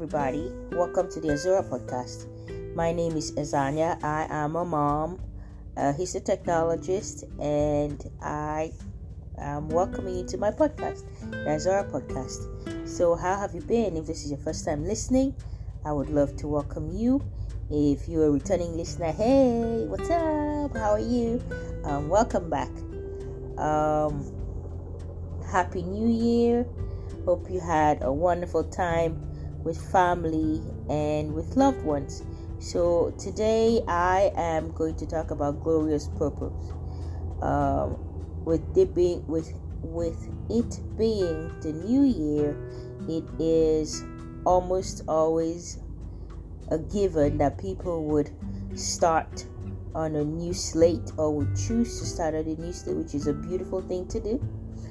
everybody. Welcome to the Azura podcast. My name is Azania. I am a mom. He's a technologist, and I am welcoming you to my podcast, the Azura podcast. So, how have you been? If this is your first time listening, I would love to welcome you. If you're a returning listener, hey, what's up? How are you? Welcome back. Happy New Year. Hope you had a wonderful time with family and with loved ones. So today I am going to talk about glorious purpose. With it being the new year, it is almost always a given that people would start on a new slate or would choose to start on a new slate, which is a beautiful thing to do.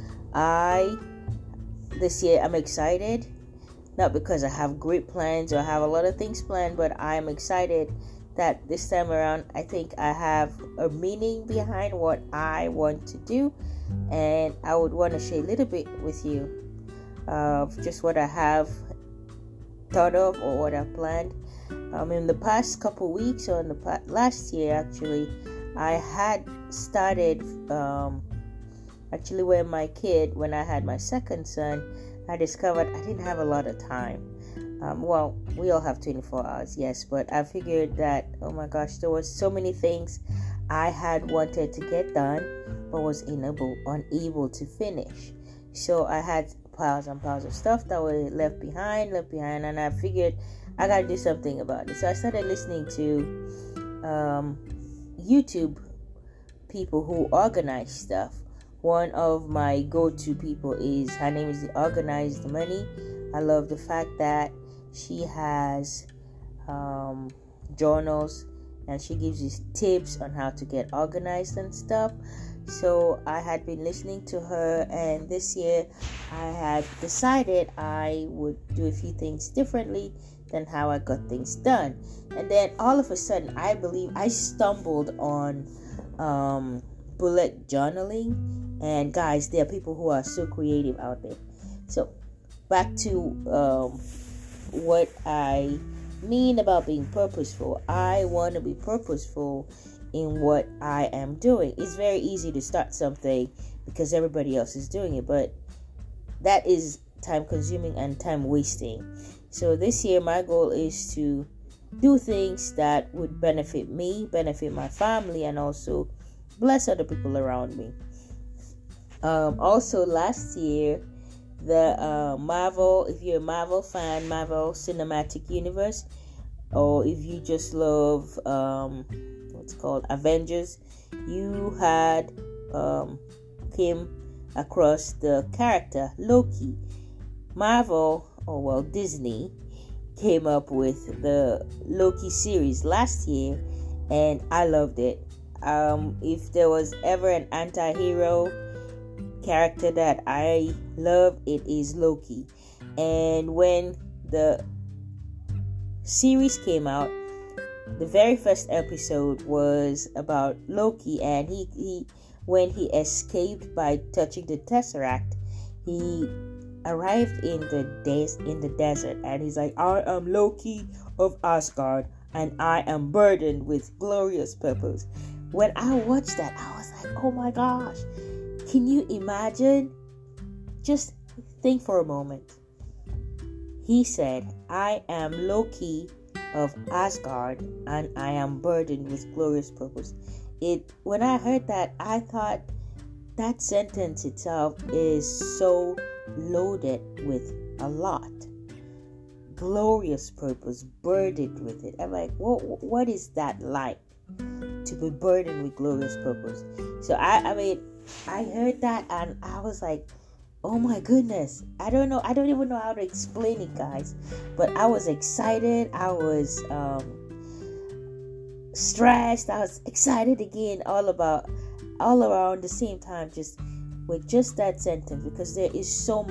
This year I'm excited, not because I have great plans or have a lot of things planned, but I'm excited that this time around I think I have a meaning behind what I want to do, and I would want to share a little bit with you of just what I have thought of or what I've planned. In the past couple weeks, or in the last year actually, I had started when I had my second son, I discovered I didn't have a lot of time. We all have 24 hours, yes, but I figured that, oh my gosh, there was so many things I had wanted to get done, but was unable to finish. So I had piles and piles of stuff that were left behind, and I figured I gotta do something about it. So I started listening to YouTube people who organize stuff. One of my go-to people her name is Organize the Money. I love the fact that she has journals and she gives you tips on how to get organized and stuff. So I had been listening to her, and this year I had decided I would do a few things differently than how I got things done. And then all of a sudden, I believe I stumbled on bullet journaling. And guys, there are people who are so creative out there. So back to what I mean about being purposeful. I want to be purposeful in what I am doing. It's very easy to start something because everybody else is doing it, but that is time consuming and time wasting. So this year my goal is to do things that would benefit me, benefit my family, and also bless other people around me. Also last year, the Marvel, if you're a Marvel fan, Marvel Cinematic Universe, or if you just love Avengers, you had came across the character Loki. Disney came up with the Loki series last year, and I loved it. If there was ever an anti-hero character that I love, it is Loki. And when the series came out, the very first episode was about Loki, and he when he escaped by touching the Tesseract, he arrived in the desert, and he's like, I am Loki of Asgard, and I am burdened with glorious purpose. When I watched that, I was like, oh my gosh, can you imagine? Just think for a moment. He said, I am Loki of Asgard, and I am burdened with glorious purpose. When I heard that, I thought that sentence itself is so loaded with a lot. Glorious purpose, burdened with it. I'm like, what is that like, to be burdened with glorious purpose? So I heard that, and I was like, oh my goodness, I don't even know how to explain it, guys, but I was excited, I was stressed, I was excited again, all around the same time, just with just that sentence, because there's so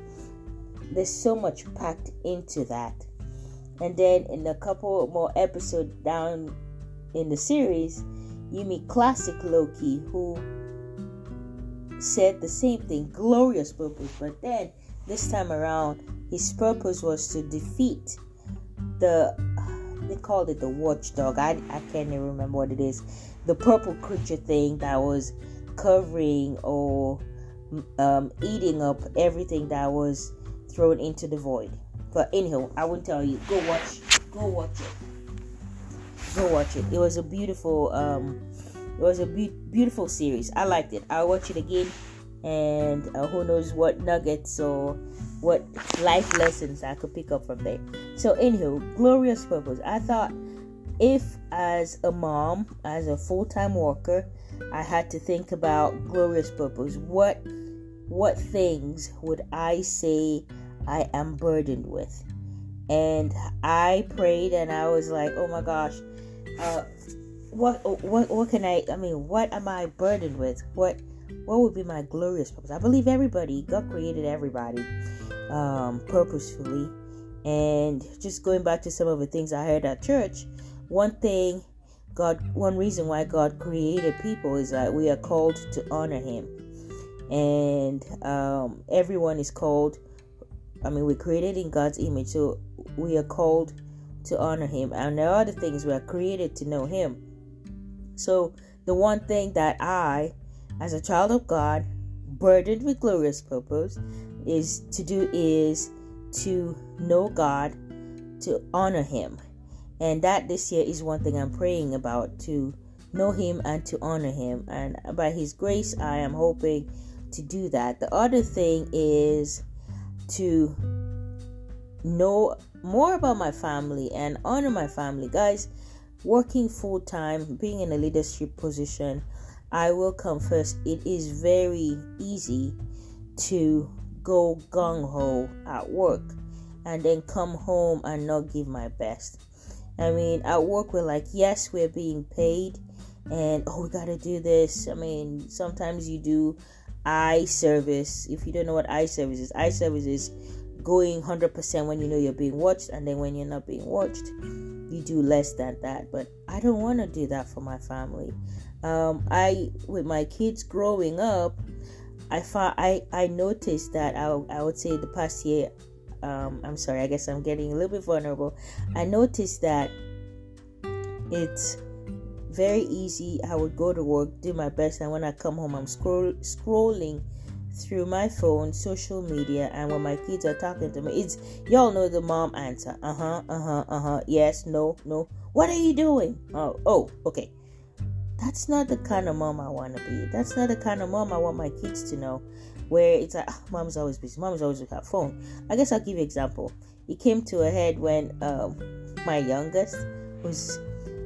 much packed into that. And then in a couple more episodes down in the series, you meet classic Loki, who said the same thing, glorious purpose, but then this time around his purpose was to defeat the they called it the watchdog. I can't even remember what it is. The purple creature thing that was covering or eating up everything that was thrown into the void. But anyhow, I won't tell you. Go watch it. It was a beautiful beautiful series. I liked it. I'll watch it again, and who knows what nuggets or what life lessons I could pick up from there. So anyhow, glorious purpose. I thought, if as a mom, as a full-time worker, I had to think about glorious purpose, what things would I say I am burdened with? And I prayed, and I was like, oh my gosh, what can what am I burdened with? What would be my glorious purpose? I believe God created everybody purposefully. And just going back to some of the things I heard at church, one reason why God created people is that we are called to honor Him. And everyone is called, we're created in God's image, so we are called to honor Him. And there are other things we are created to know Him. So the one thing that I, as a child of God, burdened with glorious purpose, is to know God, to honor Him. And that this year is one thing I'm praying about, to know Him and to honor Him. And by His grace, I am hoping to do that. The other thing is to know more about my family and honor my family. Guys, working full time, being in a leadership position, I will confess, it is very easy to go gung-ho at work and then come home and not give my best. At work we're like, yes, we're being paid, and we gotta do this. Sometimes you do eye service. If you don't know what eye service is going 100% when you know you're being watched, and then when you're not being watched, you do less than that. But I don't want to do that for my family. With my kids growing up, I noticed that I would say the past year, I'm sorry, I guess I'm getting a little bit vulnerable. I noticed that it's very easy. I would go to work, do my best, and when I come home, I'm scrolling through my phone, social media, and when my kids are talking to me, it's, y'all know the mom answer, yes, no, what are you doing? Oh, okay. That's not the kind of mom I want to be. That's not the kind of mom I want my kids to know, where it's like, mom's always busy, mom's always with her phone. I guess I'll give you an example. It came to a head when my youngest was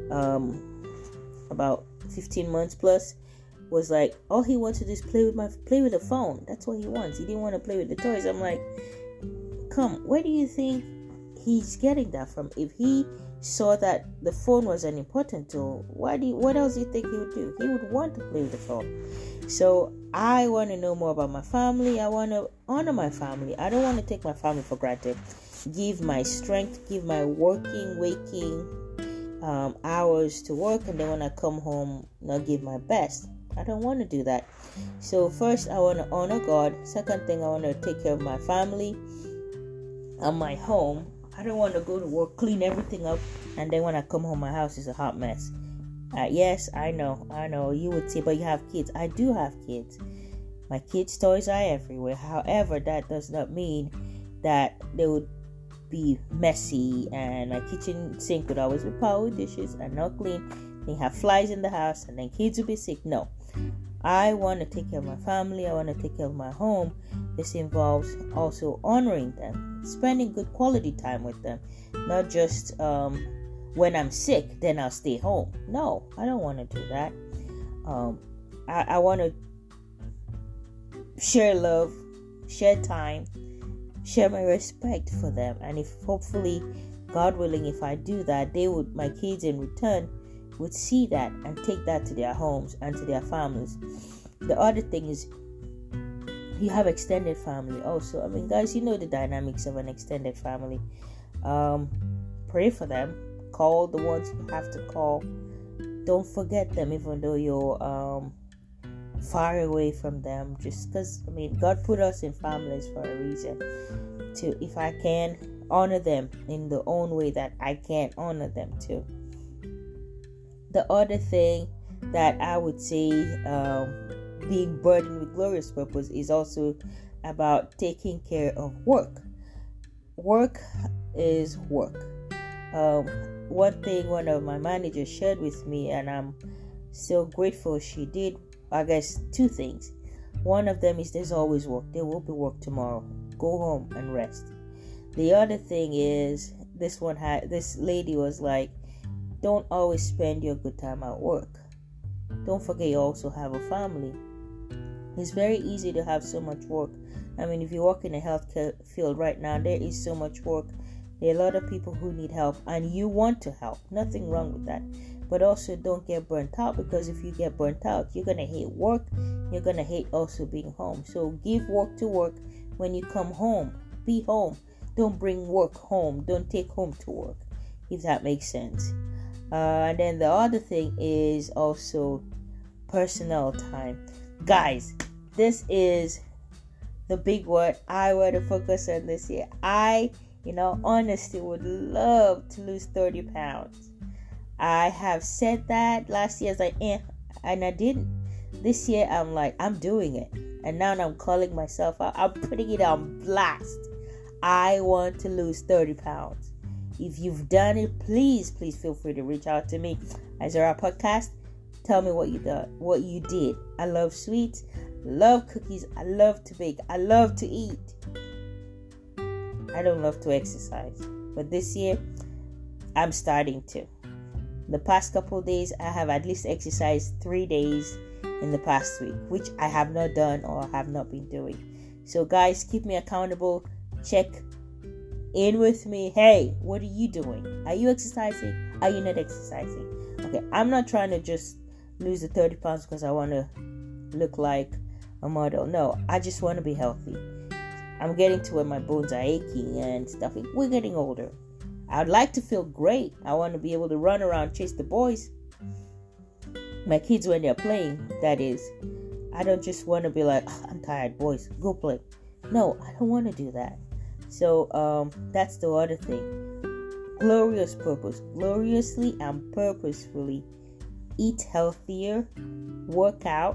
about 15 months plus, was like, all he wants to do is play with the phone. That's what he wants. He didn't want to play with the toys. I'm like, where do you think he's getting that from? If he saw that the phone was an important tool, what else do you think he would do? He would want to play with the phone. So I want to know more about my family. I want to honor my family. I don't want to take my family for granted. Give my strength, give my waking hours to work, and then when I come home, not give my best. I don't want to do that. So first, I want to honor God. Second thing, I want to take care of my family and my home. I don't want to go to work, clean everything up, and then when I come home, my house is a hot mess. Yes, I know. You would say, but you have kids. I do have kids. My kids' toys are everywhere. However, that does not mean that they would be messy, and my kitchen sink would always be piled with dishes and not clean. They have flies in the house, and then kids will be sick. No. I want to take care of my family. I want to take care of my home. This involves also honoring them, spending good quality time with them, not just when I'm sick, then I'll stay home. No, I don't want to do that. I want to share love, share time, share my respect for them. And if hopefully, God willing, if I do that, my kids in return would see that and take that to their homes and to their families. The other thing is, you have extended family also. Guys, you know the dynamics of an extended family. Pray for them. Call the ones you have to call. Don't forget them, even though you're far away from them. Just because, God put us in families for a reason. To, if I can, honor them in the own way that I can honor them too. The other thing that I would say, being burdened with glorious purpose, is also about taking care of work. Work is work. One thing one of my managers shared with me, and I'm so grateful she did, I guess two things. One of them is there's always work. There will be work tomorrow. Go home and rest. The other thing is this lady was like, don't always spend your good time at work. Don't forget you also have a family. It's very easy to have so much work. I mean, if you work in the healthcare field right now, there is so much work. There are a lot of people who need help, and you want to help. Nothing wrong with that. But also don't get burnt out, because if you get burnt out, you're going to hate work. You're going to hate also being home. So give work to work. When you come home, be home. Don't bring work home. Don't take home to work, if that makes sense. And then the other thing is also personal time. Guys, this is the big one I want to focus on this year. I, honestly would love to lose 30 pounds. I have said that last year. I was like, and I didn't. This year, I'm like, I'm doing it. And now I'm calling myself out. I'm putting it on blast. I want to lose 30 pounds. If you've done it, please feel free to reach out to me. Azara Podcast. Tell me what you did. I love sweets. Love cookies. I love to bake. I love to eat. I don't love to exercise. But this year, I'm starting to. The past couple of days, I have at least exercised 3 days in the past week, which I have not done or have not been doing. So guys, keep me accountable. Check in with me. Hey, what are you doing? Are you exercising? Are you not exercising? Okay, I'm not trying to just lose the 30 pounds because I want to look like a model. No, I just want to be healthy. I'm getting to where my bones are aching and stuff. We're getting older. I'd like to feel great. I want to be able to run around, chase the boys. My kids when they're playing, that is. I don't just want to be like, I'm tired, boys, go play. No, I don't want to do that. So that's the other thing. Glorious purpose. Gloriously and purposefully eat healthier, work out,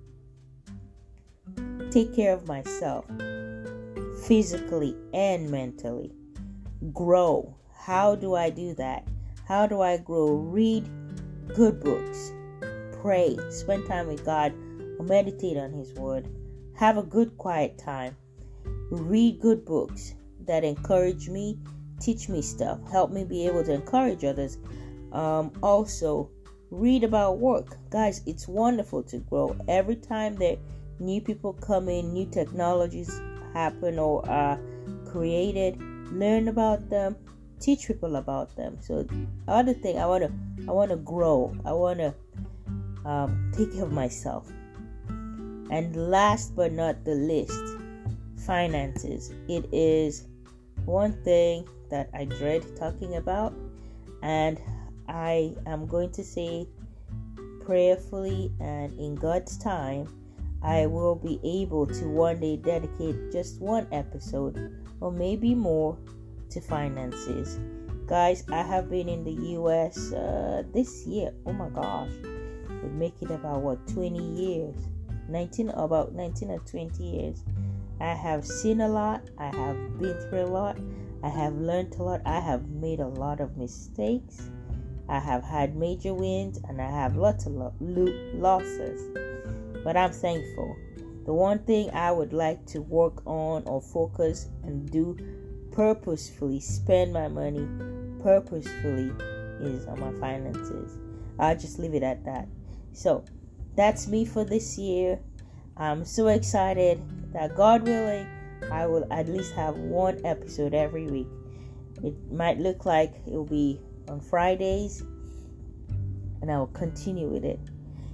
take care of myself physically and mentally. Grow. How do I do that? How do I grow? Read good books. Pray. Spend time with God. Or meditate on His Word. Have a good quiet time. Read good books that encourage me, teach me stuff, help me be able to encourage others. Also, read about work. Guys, it's wonderful to grow. Every time that new people come in, new technologies happen or are created, learn about them, teach people about them. So other thing, I want to grow. I want to take care of myself. And last but not the least, finances. It is one thing that I dread talking about, and I am going to say prayerfully and in God's time, I will be able to one day dedicate just one episode or maybe more to finances. Guys, I have been in the US this year. Oh my gosh. We'll make it about 20 years. 19 or 20 years. I have seen a lot. I have been through a lot. I have learned a lot. I have made a lot of mistakes. I have had major wins and I have lots of losses. But I'm thankful. The one thing I would like to work on or focus and do purposefully, spend my money purposefully, is on my finances. I'll just leave it at that. So that's me for this year. I'm so excited that God willing, I will at least have one episode every week. It might look like it will be on Fridays, and I will continue with it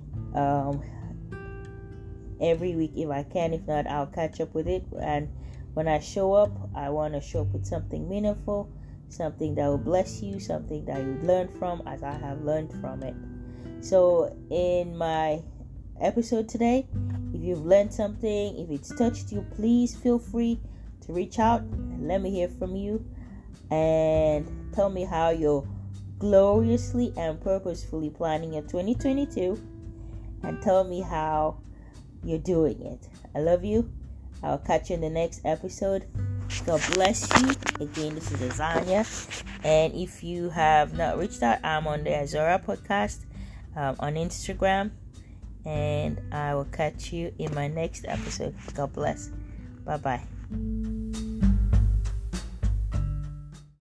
every week if I can. If not, I'll catch up with it. And when I show up, I want to show up with something meaningful, something that will bless you, something that you learn from as I have learned from it. So in my episode today, if you've learned something, if it's touched you, please feel free to reach out and let me hear from you. and tell me how you're gloriously and purposefully planning your 2022, and tell me how you're doing it. I love you. I'll catch you in the next episode. God bless you. Again, this is Azania. And if you have not reached out, I'm on the Azora podcast on Instagram. And I will catch you in my next episode. God bless. Bye-bye.